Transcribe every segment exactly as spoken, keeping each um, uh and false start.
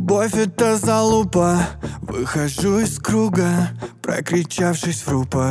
Любовь — это залупа. Выхожу из круга, прокричавшись в рупор.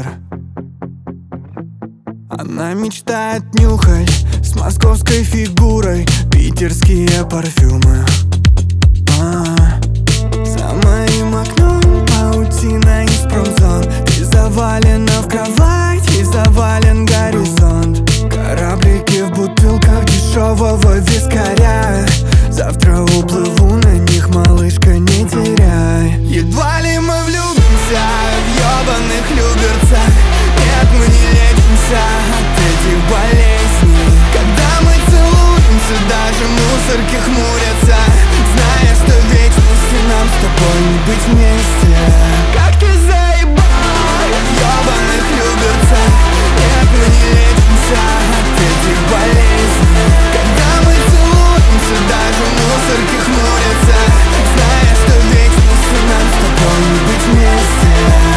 Она мечтает нюхать с московской фигурой питерские парфюмы. а, За моим окном паутина из промзон. Ты завалена в кровать и завален горизонт. Кораблики в бутылках дешевого вискаря. Завтра уплыву на них, малышка, не теряй. Едва ли мы влюбимся в ёбаных люберцах. Нет, мы не лечимся от этих болезней. Когда мы целуемся, даже мусорки хмурятся, зная, что в вечности нам с тобой не быть вместе. Как ты заебал в ёбаных люберцах. Нет, мы не лечимся от этих болезней. Когда мы целуемся, даже мусорки хмурятся, зная, что в вечности нам с тобой не быть вместе.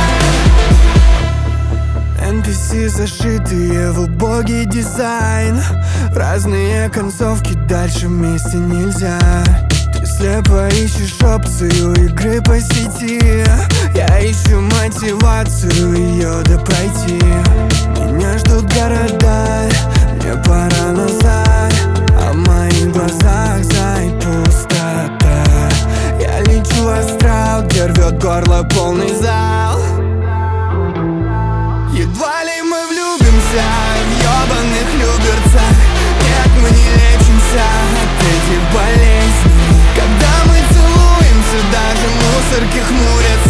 эн пи си, зашитые в убогий дизайн, в разные концовки, дальше вместе нельзя. Ты слепо ищешь опцию игры по сети. Я ищу мотивацию ее допройти. Меня ждут города, мне пора назад, а в моих глазах, зай, пустота. Я лечу в астрал, где рвет горло полный зал. Едва ли мы влюбимся в ёбаных люберцах. Нет, мы не лечимся от этих болезней. Когда мы целуемся, даже мусорки хмурятся,